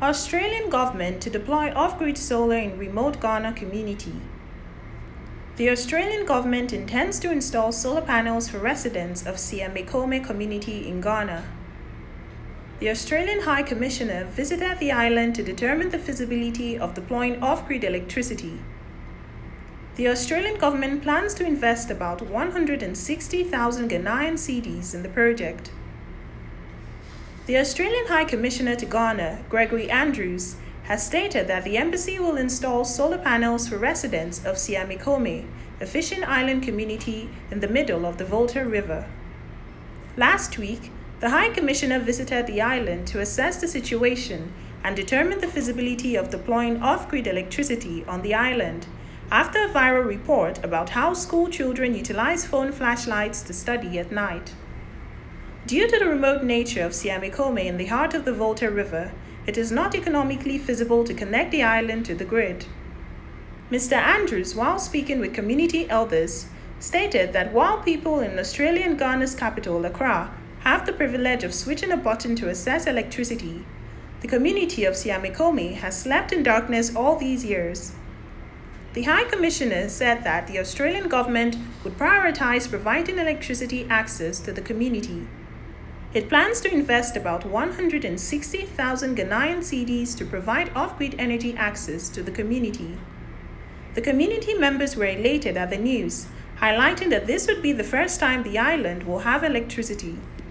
Australian government to deploy off-grid solar in remote Ghana community. The Australian government intends to install solar panels for residents of Siamikome community in Ghana. The Australian High Commissioner visited the island to determine the feasibility of deploying off-grid electricity. The Australian government plans to invest about 160,000 Ghanaian cedis in the project. The Australian High Commissioner to Ghana, Gregory Andrews, has stated that the embassy will install solar panels for residents of Siamikome, a fishing island community in the middle of the Volta River. Last week, the High Commissioner visited the island to assess the situation and determine the feasibility of deploying off-grid electricity on the island after a viral report about how school children utilize phone flashlights to study at night. Due to the remote nature of Siamikome in the heart of the Volta River, it is not economically feasible to connect the island to the grid. Mr. Andrews, while speaking with community elders, stated that while people in Australian Ghana's capital, Accra, have the privilege of switching a button to access electricity, the community of Siamikome has slept in darkness all these years. The High Commissioner said that the Australian government would prioritize providing electricity access to the community. It plans to invest about 160,000 Ghanaian cedis to provide off-grid energy access to the community. The community members were elated at the news, highlighting that this would be the first time the island will have electricity.